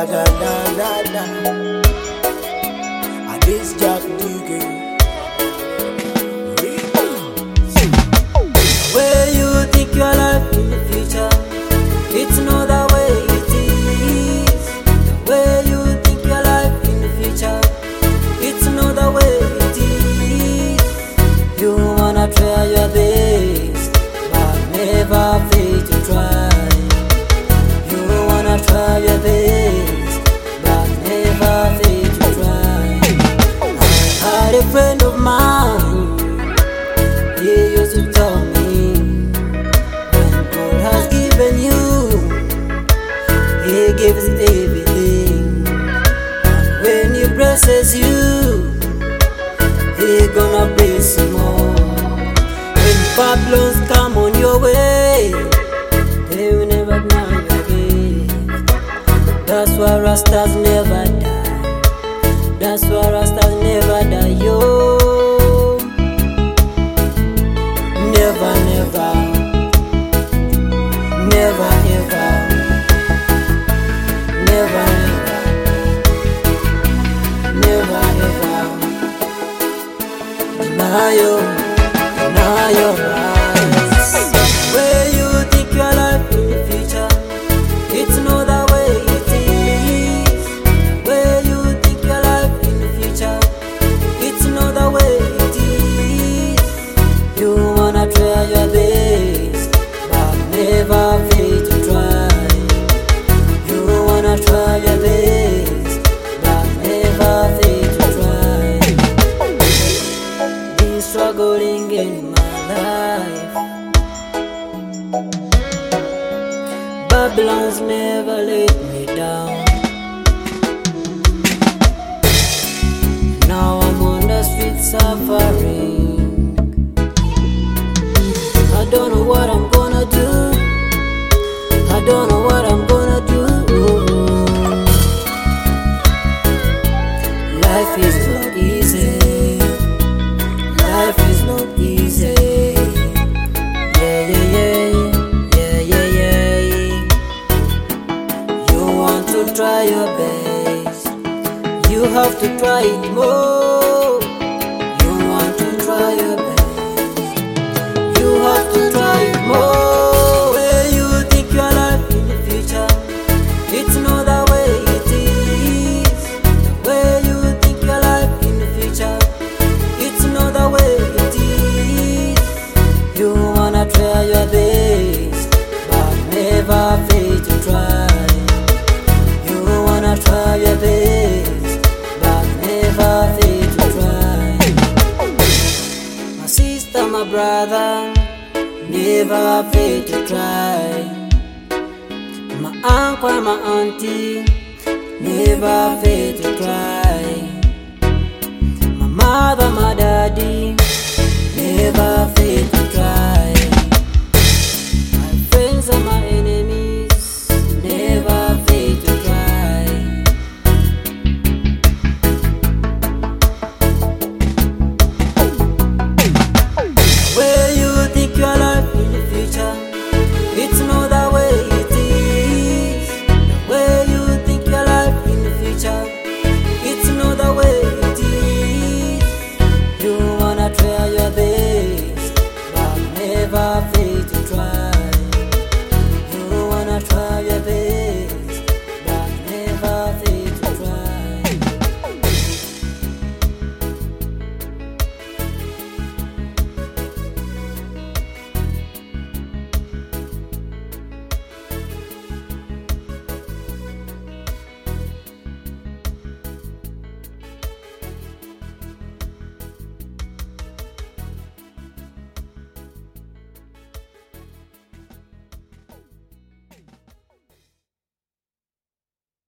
Da da da da da. And this Jack Digger. Where you think your life in the future, it's not the way it is. Where you think your life in the future, it's not the way it is. You wanna try your best, but never fail to try. You wanna try your best, but never fail to try. I had a friend of mine, he used to tell me, when God has given you, He gives everything. And when He blesses you, He gonna bless you more. When problems come on your way, they will never deny your gift. That's why Rastas never die. That's why Rastas never die, yo. Never, never, never, ever, never, ever, never, ever. Deny your rights. Where you think your life in the future, it's not the way it is. Where you think your life in the future, it's not the way it is. You wanna try your best, but never fail to try. You wanna try your best, but never fail to try. Been struggling in my life, Babylon's never let me down. Now I'm on the street suffering. I don't know what I'm gonna do. I don't know what I'm gonna do. Life is not easy. Life is not easy. Yeah, yeah, yeah, yeah, yeah, yeah. You want to try your best, you have to try it more. You want to try your best, you have to try it more. Where you think your life in the future, it's not the way it is. Where you think your life in the future, it's not the way it is. You wanna try your best, but never fail to try. You wanna try your best, but never fail to try. My sister, my brother, never fail to try. My uncle and my auntie, never fail to try. My mother, my daddy, never fail to try.